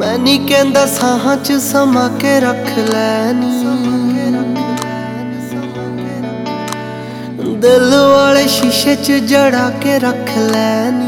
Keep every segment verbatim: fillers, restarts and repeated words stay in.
मैं नहीं कहंदा साहां च समा के रख लैनी, दिल वाले शीशे च जड़ा के रख लैनी।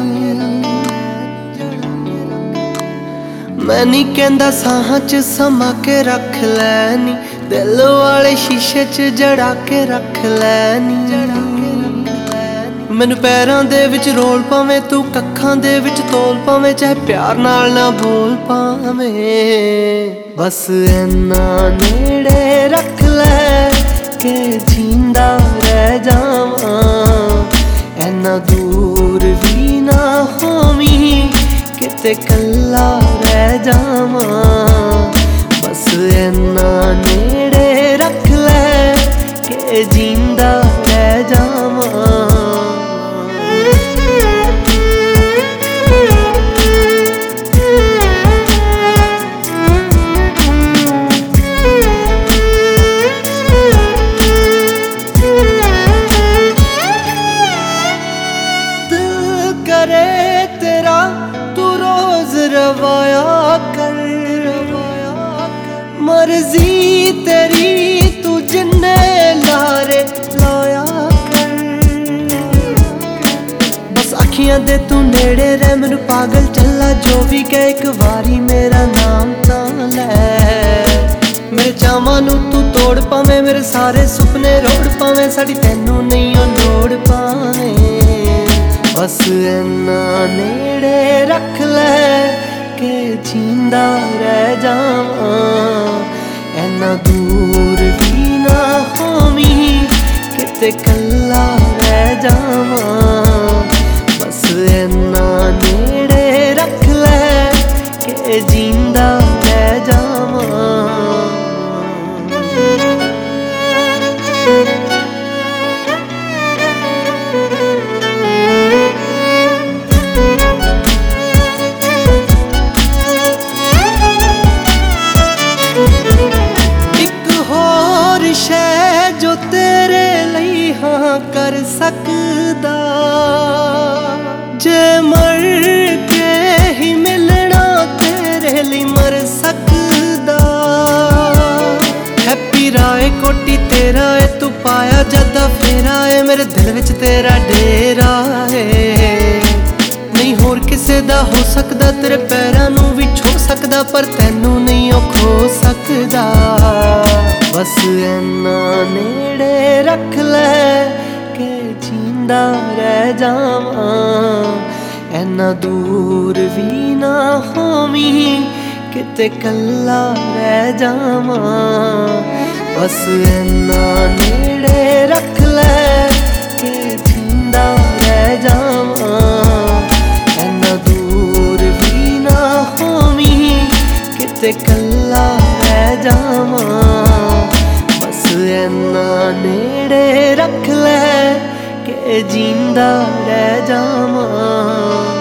मैं नहीं कहंदा साहां च समा के रख लैनी, दिल वाले शीशे च जड़ा के रख लैनी। मैनू पैरां दे विच रोल पावें तू कक्खां दे विच तोल पावें, चाहे प्यार नाल ना बोल पावें। बस इन्ना नेड़े रख लै के जींदा रह जावां, इन्ना दूर भी ना होवीं किते कल्ला रह जावां। बस इन्ना नेड़े रख लै के जींदा रह जावां। करे तेरा तू रोज रवाया कर, मर्जी तेरी तू जिन्ने लारे लाया कर। बस अखियां दे तू नेड़े रह, मैनू पागल चला जो भी कहे, एक बारी मेरा नाम तां लै। मेरे चावां नू तू तोड़ पावें, मेरे सारे सुपने रोड़ पावें, साड़ी तैनू नहीं ओ लोड़ पावें। बस इन्ना नेड़े रख लै के जींदा रह जावां, इन्ना दूर भी ना होवीं किते कल्ला रह जावां। बस इन्ना नेड़े रख लै के जींदा रह जावां। जो तेरे लिए हाँ कर सकदा, जे मर के ही मिलना तेरे लिए मर सकदा। हैप्पी राय कोटी तेरा है, तू पाया जदा फेरा है, मेरे दिल विच तेरा डेरा है। नहीं होर किसे दा हो सकदा, तेरे पैरां नू भी छो सकदा, पर तैनू नहीं ओ खो सकदा। बस इन्ना नेड़े रख लै के जींदा रह जावां, इन्ना दूर भी ना होवीं किते कल्ला रह जावां। बस इन्ना नेड़े रख लै के जींदा रह जावां, इन्ना दूर भी ना होवीं किते कल्ला रह जावां। इन्ना नेड़े रख लै के जींदा रह जावां।